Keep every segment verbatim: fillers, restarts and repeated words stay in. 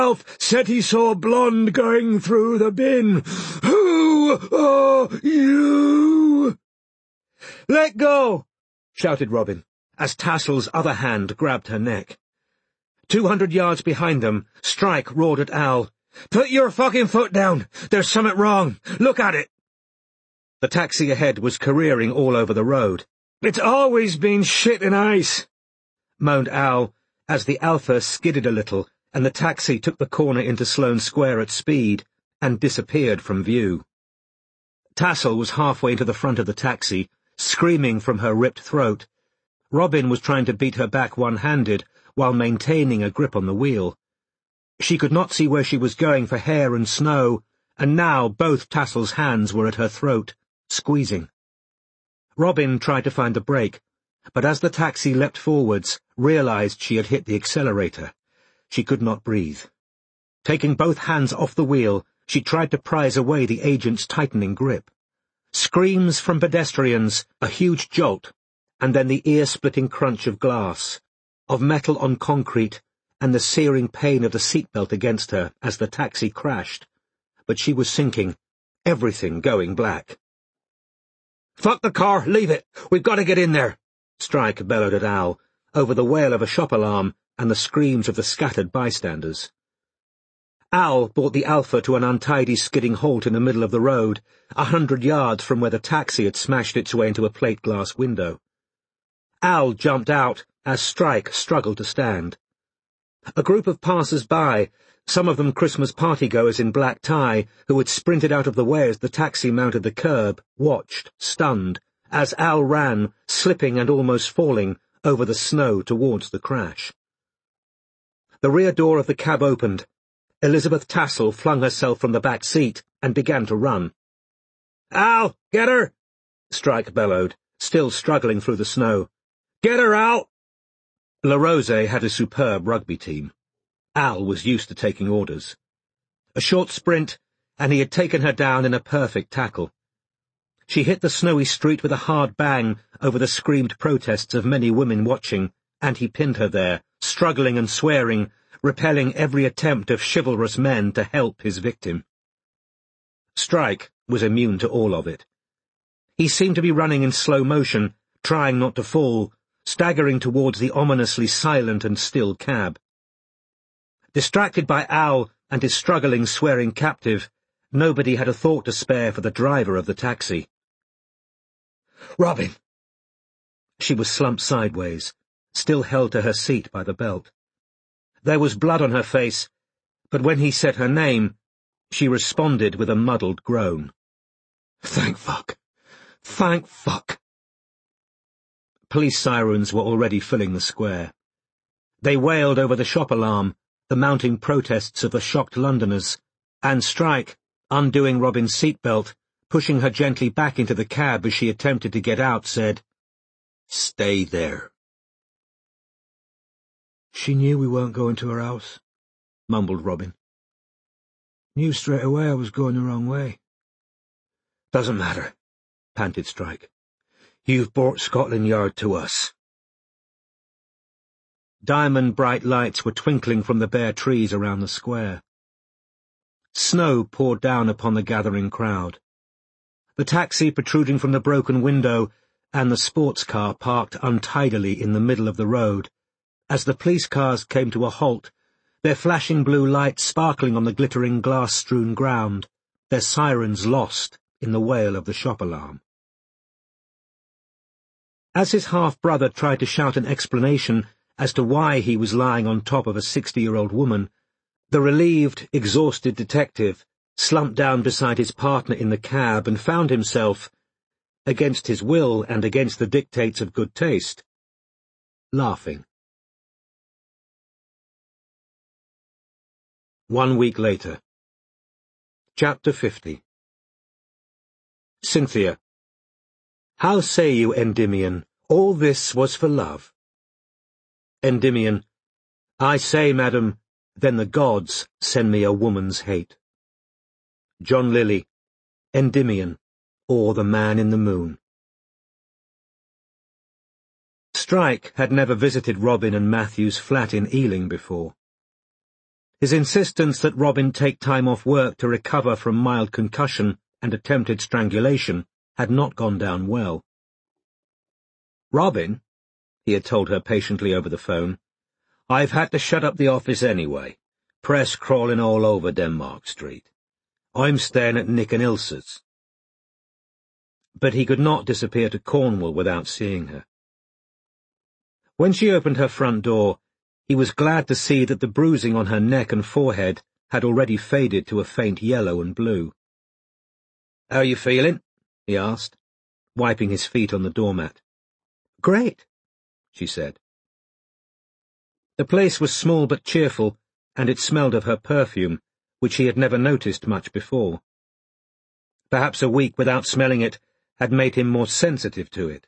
Alf said he saw a blonde going through the bin. Who are you?" "Let go!" shouted Robin, as Tassel's other hand grabbed her neck. Two hundred yards behind them, Strike roared at Al, "Put your fucking foot down! There's something wrong! Look at it!" The taxi ahead was careering all over the road. "It's always been shit and ice," moaned Al, as the Alpha skidded a little and the taxi took the corner into Sloane Square at speed and disappeared from view. Tassel was halfway to the front of the taxi, screaming from her ripped throat. Robin was trying to beat her back one-handed while maintaining a grip on the wheel. She could not see where she was going for hair and snow, and now both Tassel's hands were at her throat, squeezing. Robin tried to find the brake, but as the taxi leapt forwards, realized she had hit the accelerator. She could not breathe. Taking both hands off the wheel, she tried to prise away the agent's tightening grip. Screams from pedestrians, a huge jolt, and then the ear-splitting crunch of glass, of metal on concrete, and the searing pain of the seatbelt against her as the taxi crashed. But she was sinking, everything going black. "Fuck the car, leave it! We've got to get in there!" Strike bellowed at Al, over the wail of a shop alarm and the screams of the scattered bystanders. Al brought the Alpha to an untidy skidding halt in the middle of the road, a hundred yards from where the taxi had smashed its way into a plate-glass window. Al jumped out as Strike struggled to stand. A group of passers-by, some of them Christmas partygoers in black tie, who had sprinted out of the way as the taxi mounted the curb, watched, stunned, as Al ran, slipping and almost falling, over the snow towards the crash. The rear door of the cab opened. Elizabeth Tassel flung herself from the back seat and began to run. "Al, get her!" Strike bellowed, still struggling through the snow. "Get her, Al!" La Rose had a superb rugby team. Al was used to taking orders. A short sprint, and he had taken her down in a perfect tackle. She hit the snowy street with a hard bang over the screamed protests of many women watching, and he pinned her there, struggling and swearing, repelling every attempt of chivalrous men to help his victim. Strike was immune to all of it. He seemed to be running in slow motion, trying not to fall, staggering towards the ominously silent and still cab. Distracted by Al and his struggling, swearing captive, nobody had a thought to spare for the driver of the taxi. "Robin!" She was slumped sideways, still held to her seat by the belt. There was blood on her face, but when he said her name, she responded with a muddled groan. "Thank fuck! Thank fuck!" Police sirens were already filling the square. They wailed over the shop alarm, the mounting protests of the shocked Londoners, and Strike, undoing Robin's seatbelt, pushing her gently back into the cab as she attempted to get out, said, "Stay there." "She knew we weren't going to her house," mumbled Robin. "Knew straight away I was going the wrong way." "Doesn't matter," panted Strike. "You've brought Scotland Yard to us." Diamond-bright lights were twinkling from the bare trees around the square. Snow poured down upon the gathering crowd. The taxi protruding from the broken window and the sports car parked untidily in the middle of the road. As the police cars came to a halt, their flashing blue lights sparkling on the glittering glass-strewn ground, their sirens lost in the wail of the shop alarm. As his half-brother tried to shout an explanation as to why he was lying on top of a sixty-year-old woman, the relieved, exhausted detective slumped down beside his partner in the cab and found himself, against his will and against the dictates of good taste, laughing. One week later. Chapter fifty. Cynthia. How say you, Endymion, all this was for love? Endymion. I say, madam, then the gods send me a woman's hate. John Lilly. Endymion, or the Man in the Moon. Strike had never visited Robin and Matthew's flat in Ealing before. His insistence that Robin take time off work to recover from mild concussion and attempted strangulation had not gone down well. "Robin," he had told her patiently over the phone, "I've had to shut up the office anyway. Press crawling all over Denmark Street. I'm staying at Nick and Ilse's." But he could not disappear to Cornwall without seeing her. When she opened her front door, he was glad to see that the bruising on her neck and forehead had already faded to a faint yellow and blue. "How you feeling?" he asked, wiping his feet on the doormat. "Great," she said. The place was small but cheerful, and it smelled of her perfume, which he had never noticed much before. Perhaps a week without smelling it had made him more sensitive to it.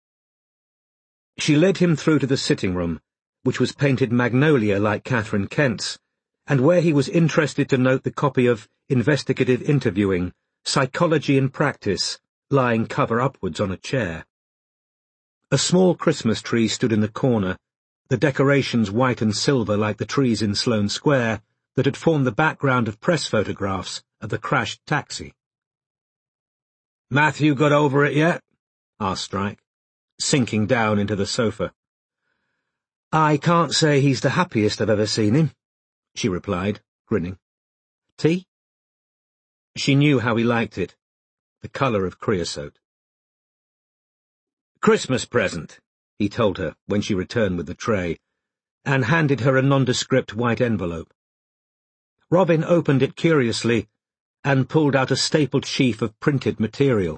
She led him through to the sitting room, which was painted magnolia like Catherine Kent's, and where he was interested to note the copy of Investigative Interviewing, Psychology in Practice, lying cover upwards on a chair. A small Christmas tree stood in the corner, the decorations white and silver like the trees in Sloane Square that had formed the background of press photographs of the crashed taxi. "Matthew got over it yet?" asked Strike, sinking down into the sofa. "I can't say he's the happiest I've ever seen him," she replied, grinning. "Tea?" She knew how he liked it, the colour of creosote. "Christmas present," he told her when she returned with the tray, and handed her a nondescript white envelope. Robin opened it curiously and pulled out a stapled sheaf of printed material.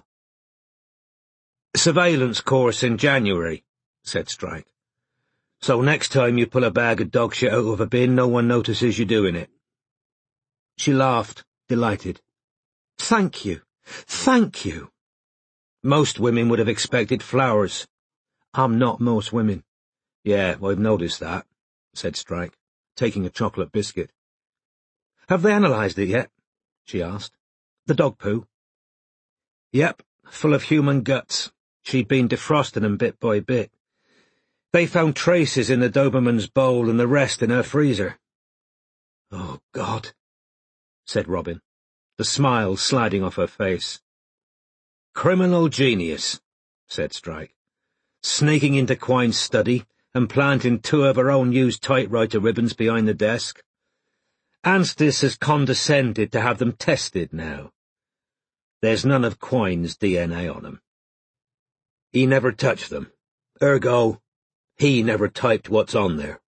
"Surveillance course in January," said Strike. "So next time you pull a bag of dog shit out of a bin, no one notices you doing it." She laughed, delighted. "Thank you. Thank you." "Most women would have expected flowers." "I'm not most women." "Yeah, I've noticed that," said Strike, taking a chocolate biscuit. "Have they analysed it yet?" she asked. "The dog poo?" "Yep, full of human guts. She'd been defrosting them bit by bit. They found traces in the Doberman's bowl and the rest in her freezer." "Oh, God," said Robin, the smile sliding off her face. "Criminal genius," said Strike, "sneaking into Quine's study and planting two of her own used typewriter ribbons behind the desk. Anstis has condescended to have them tested now. There's none of Quine's D N A on them. He never touched them. Ergo, he never typed what's on there."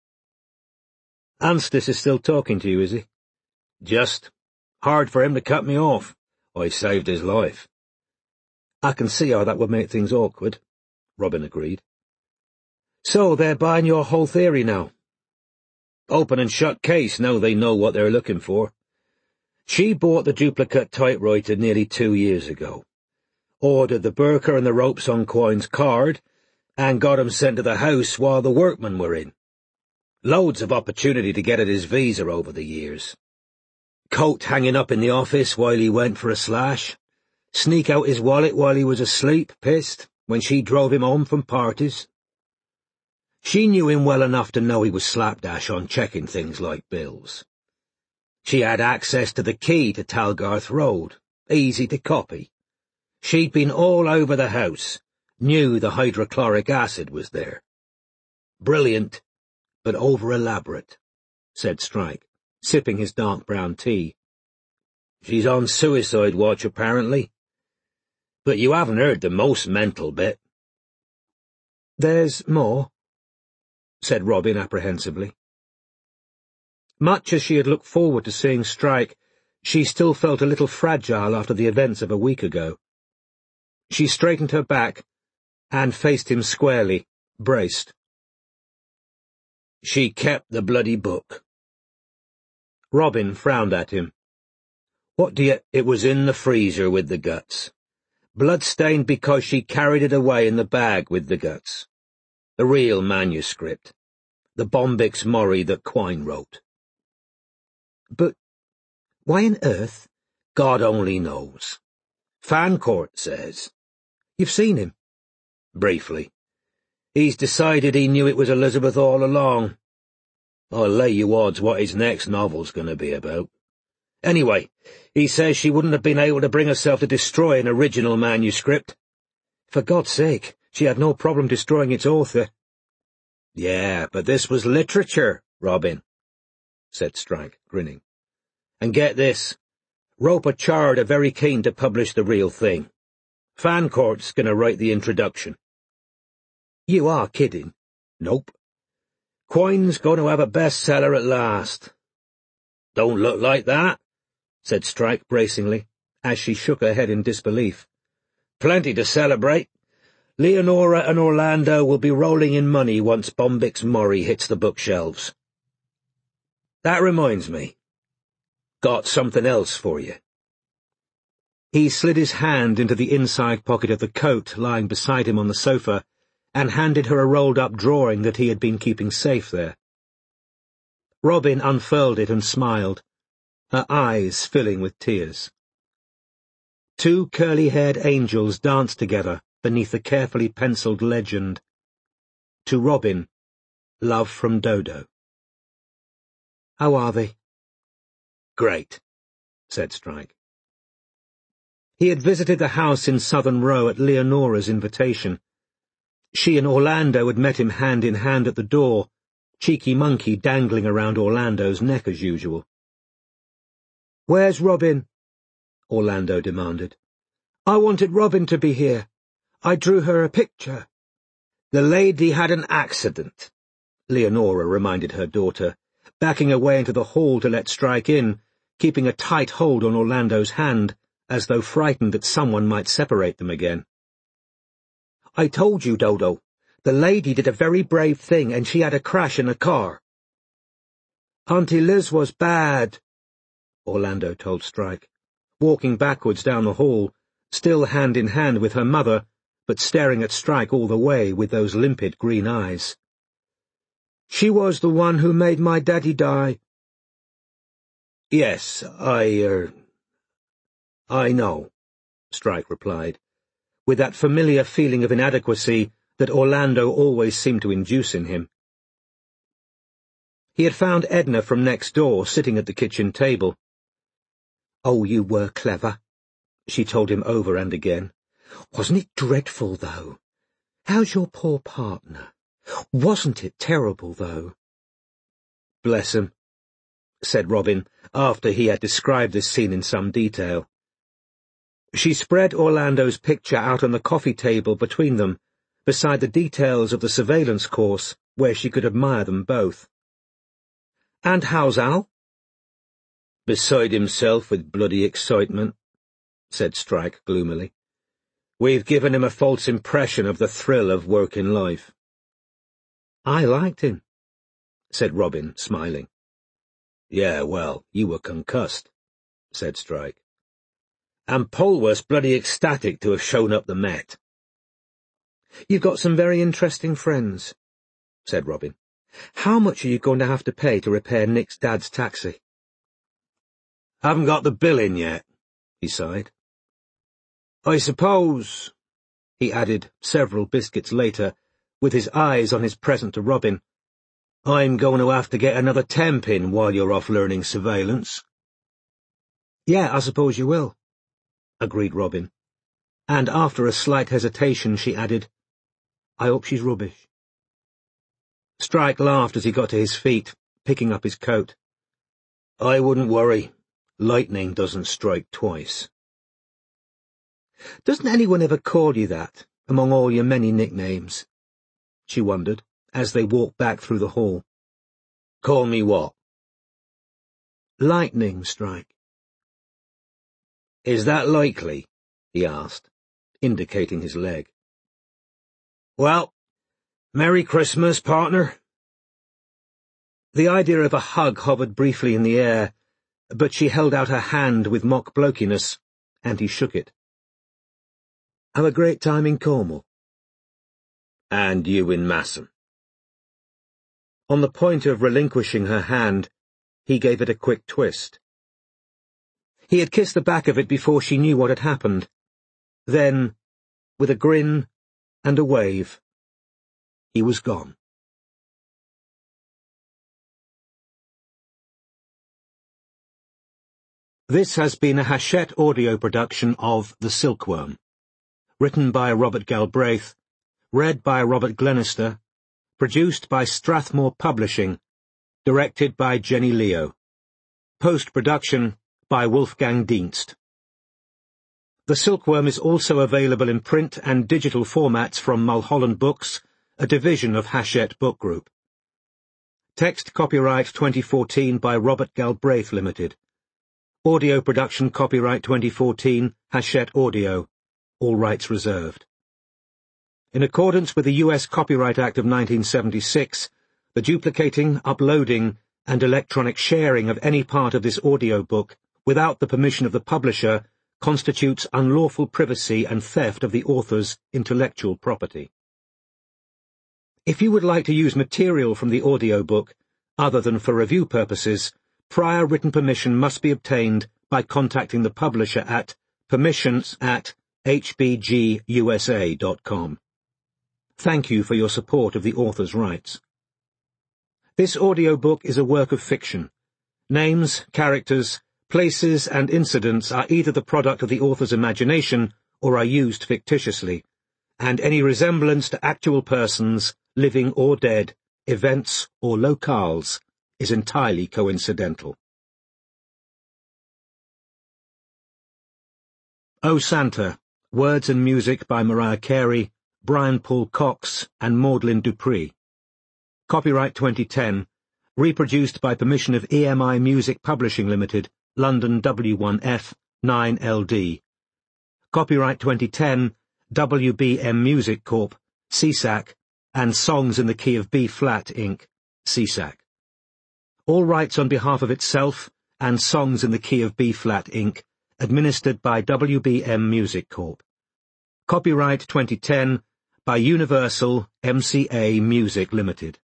"Anstis is still talking to you, is he?" "Just. Hard for him to cut me off. I saved his life." "I can see how that would make things awkward," Robin agreed. "So they're buying your whole theory now?" "Open and shut case now they know what they're looking for. She bought the duplicate typewriter nearly two years ago, ordered the burqa and the ropes on Quine's card, and got 'em sent to the house while the workmen were in. Loads of opportunity to get at his visa over the years. Coat hanging up in the office while he went for a slash. Sneak out his wallet while he was asleep, pissed, when she drove him home from parties. She knew him well enough to know he was slapdash on checking things like bills. She had access to the key to Talgarth Road, easy to copy. She'd been all over the house, knew the hydrochloric acid was there. Brilliant, but over-elaborate," said Strike, sipping his dark brown tea. "She's on suicide watch, apparently. But you haven't heard the most mental bit." "There's more?" said Robin apprehensively. Much as she had looked forward to seeing Strike, she still felt a little fragile after the events of a week ago. She straightened her back and faced him squarely, braced. "She kept the bloody book." Robin frowned at him. "What do you— It was in the freezer with the guts. Blood-stained because she carried it away in the bag with the guts. The real manuscript. The Bombyx Mori that Quine wrote." "But why on earth—" "God only knows. Fancourt says." "You've seen him?" "Briefly. He's decided he knew it was Elizabeth all along." I'll lay you odds what his next novel's going to be about. Anyway, he says she wouldn't have been able to bring herself to destroy an original manuscript. For God's sake, she had no problem destroying its author. Yeah, but this was literature, Robin, said Strike, grinning. And get this, Roper Chard are very keen to publish the real thing. Fancourt's going to write the introduction. You are kidding. Nope. Quine's going to have a bestseller at last. Don't look like that, said Strike bracingly, as she shook her head in disbelief. Plenty to celebrate. Leonora and Orlando will be rolling in money once Bombyx Mori hits the bookshelves. That reminds me. Got something else for you. He slid his hand into the inside pocket of the coat lying beside him on the sofa and handed her a rolled-up drawing that he had been keeping safe there. Robin unfurled it and smiled, her eyes filling with tears. Two curly-haired angels danced together beneath the carefully penciled legend, "To Robin, love from Dodo." "How are they?" "Great," said Strike. He had visited the house in Southern Row at Leonora's invitation. She and Orlando had met him hand in hand at the door, Cheeky Monkey dangling around Orlando's neck as usual. "Where's Robin?" Orlando demanded. "I wanted Robin to be here. I drew her a picture." "The lady had an accident," Leonora reminded her daughter, backing away into the hall to let Strike in, keeping a tight hold on Orlando's hand, as though frightened that someone might separate them again. "I told you, Dodo. The lady did a very brave thing, and she had a crash in a car." "Auntie Liz was bad," Orlando told Strike, walking backwards down the hall, still hand in hand with her mother, but staring at Strike all the way with those limpid green eyes. "She was the one who made my daddy die." "Yes, I, er... I know," Strike replied, with that familiar feeling of inadequacy that Orlando always seemed to induce in him. He had found Edna from next door sitting at the kitchen table. "Oh, you were clever," she told him over and again. "Wasn't it dreadful, though? How's your poor partner? Wasn't it terrible, though?" "Bless him," said Robin, after he had described this scene in some detail. She spread Orlando's picture out on the coffee table between them, beside the details of the surveillance course, where she could admire them both. "And how's Al?" "Beside himself with bloody excitement," said Strike gloomily. "We've given him a false impression of the thrill of working life." "I liked him," said Robin, smiling. "Yeah, well, you were concussed," said Strike. "And Polwarth's bloody ecstatic to have shown up the Met." "You've got some very interesting friends," said Robin. "How much are you going to have to pay to repair Nick's dad's taxi?" "Haven't got the bill in yet," he sighed. "I suppose," he added several biscuits later, with his eyes on his present to Robin, "I'm going to have to get another temp in while you're off learning surveillance." "Yeah, I suppose you will," agreed Robin, and after a slight hesitation she added, "I hope she's rubbish." Strike laughed as he got to his feet, picking up his coat. "I wouldn't worry. Lightning doesn't strike twice." "Doesn't anyone ever call you that, among all your many nicknames?" she wondered, as they walked back through the hall. "Call me what?" "Lightning, Strike." "Is that likely?" he asked, indicating his leg. "Well, Merry Christmas, partner." The idea of a hug hovered briefly in the air, but she held out her hand with mock blokiness, and he shook it. "Have a great time in Cornwall." "And you in Massam." On the point of relinquishing her hand, he gave it a quick twist. He had kissed the back of it before she knew what had happened. Then, with a grin and a wave, he was gone. This has been a Hachette audio production of The Silkworm, written by Robert Galbraith, read by Robert Glenister, produced by Strathmore Publishing, directed by Jenny Leo, post-production by Wolfgang Dienst. The Silkworm is also available in print and digital formats from Mulholland Books, a division of Hachette Book Group. Text copyright twenty fourteen by Robert Galbraith Limited. Audio production copyright twenty fourteen, Hachette Audio. All rights reserved. In accordance with the U S Copyright Act of nineteen seventy-six, the duplicating, uploading, and electronic sharing of any part of this audiobook without the permission of the publisher constitutes unlawful privacy and theft of the author's intellectual property. If you would like to use material from the audiobook, other than for review purposes, prior written permission must be obtained by contacting the publisher at permissions at h b g u s a dot com. Thank you for your support of the author's rights. This audiobook is a work of fiction. Names, characters, places, and incidents are either the product of the author's imagination or are used fictitiously, and any resemblance to actual persons, living or dead, events or locales, is entirely coincidental. O Santa, words and music by Mariah Carey, Brian Paul Cox, and Maudlin Dupree. Copyright twenty ten, reproduced by permission of E M I Music Publishing Limited, London W one F nine L D. Copyright twenty ten, W B M Music Corp, C S A C, and Songs in the Key of B-Flat, Incorporated, C S A C. All rights on behalf of itself and Songs in the Key of B-Flat, Incorporated, administered by W B M Music Corp. Copyright twenty ten by Universal M C A Music Limited.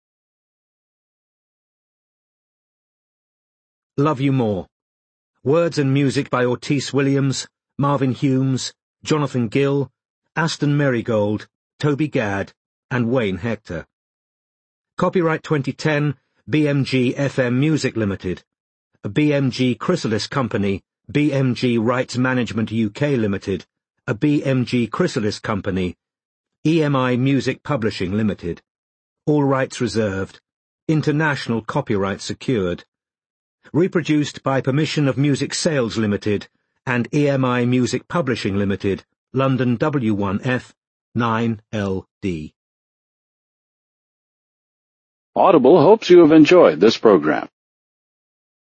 Love You More. Words and music by Otis Williams, Marvin Humes, Jonathan Gill, Aston Marigold, Toby Gadd, and Wayne Hector. Copyright twenty ten, B M G F M Music Limited, a B M G Chrysalis Company, B M G Rights Management U K Limited, a B M G Chrysalis Company, E M I Music Publishing Limited. All rights reserved. International copyright secured. Reproduced by permission of Music Sales Limited and E M I Music Publishing Limited, London W one F nine L D. Audible hopes you have enjoyed this program.